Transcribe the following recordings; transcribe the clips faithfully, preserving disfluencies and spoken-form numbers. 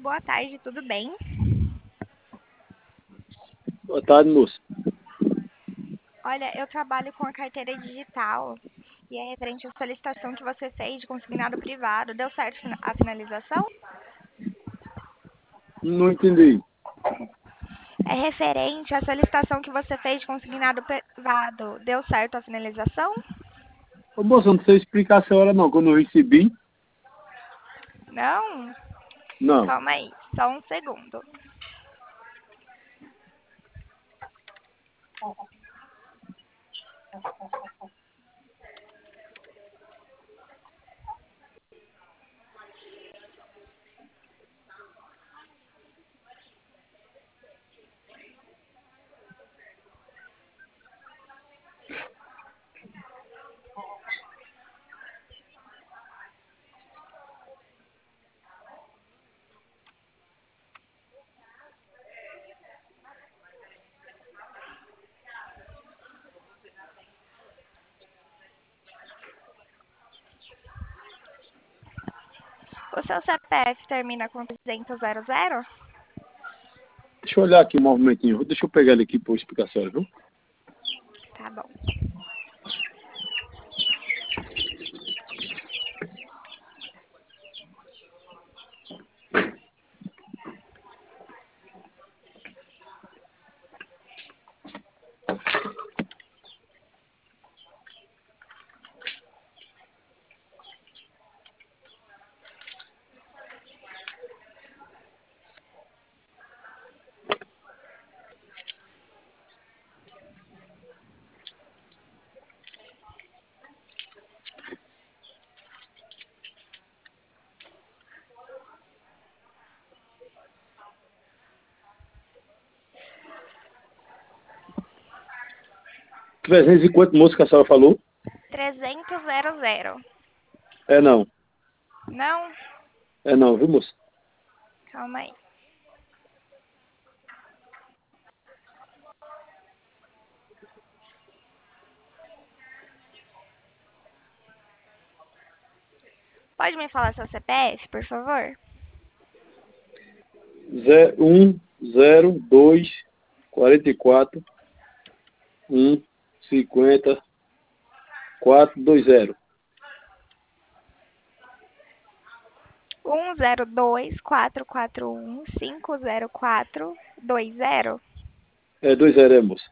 boa tarde, tudo bem? Boa tarde, moço. Olha, eu trabalho com a carteira digital e é referente à solicitação que você fez de consignado privado. Deu certo a finalização? Não entendi. É referente à solicitação que você fez de consignado privado. Deu certo a finalização? Ô, moço, eu não sei explicar a senhora não, quando eu recebi. Não? Não. Calma aí, só um segundo. O seu C P F termina com trezentos? Deixa eu olhar aqui um movimentinho. Deixa eu pegar ele aqui para explicar a senhora, viu? Tá bom. trezentos e quanto, moço, que a senhora falou? trezentos? É não. Não? É não, viu, moço? Calma aí. Pode me falar seu C P F, por favor? um, zero, dois, quarenta e quatro, um, cinquenta, quatro, dois, zero. um zero dois quatro quatro um cinco zero quatro dois zero. É dois zero, é, moço.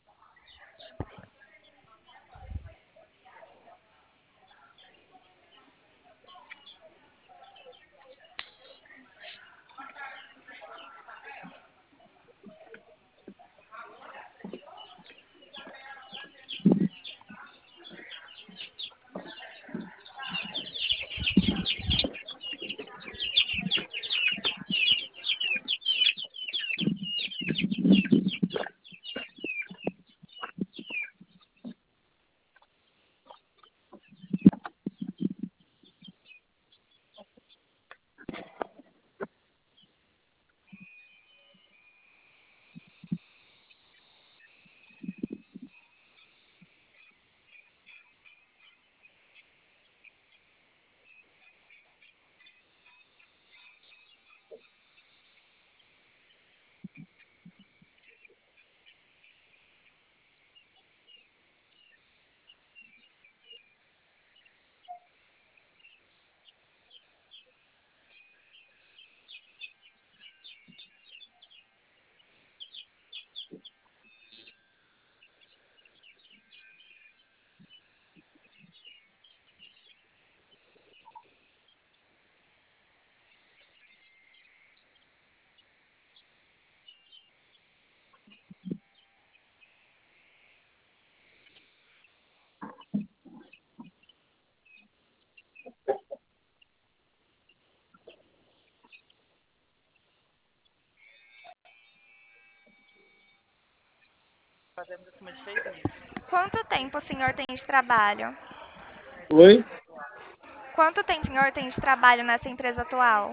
Quanto tempo o senhor tem de trabalho? Oi? Quanto tempo o senhor tem de trabalho nessa empresa atual?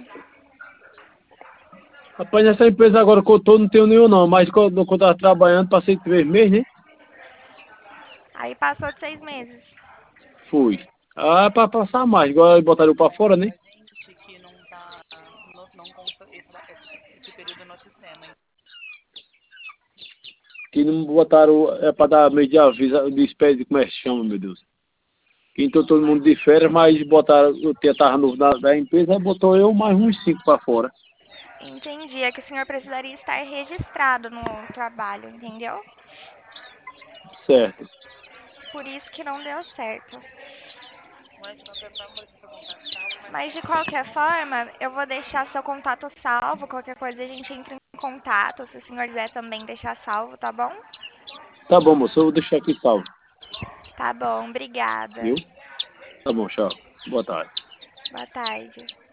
Rapaz, nessa empresa agora que eu tô, não tenho nenhum não, mas quando, quando eu tava trabalhando, passei três meses, né? Aí passou de seis meses. Fui. Ah, para passar mais, agora botaram para fora, né? Que não botaram, é para dar meio de aviso, de espécie de como é que chama, meu Deus. Que entrou todo mundo de férias, mas botaram, eu tentava novo da, da empresa, aí botou eu mais uns cinco para fora. Entendi. É que o senhor precisaria estar registrado no trabalho, entendeu? Certo. Por isso que não deu certo. Mas de qualquer forma, eu vou deixar seu contato salvo. Qualquer coisa a gente entra em contato. Se o senhor quiser também deixar salvo, tá bom? Tá bom, moço, eu vou deixar aqui salvo. Tá bom, obrigada. Viu? Tá bom, tchau. Boa tarde. Boa tarde.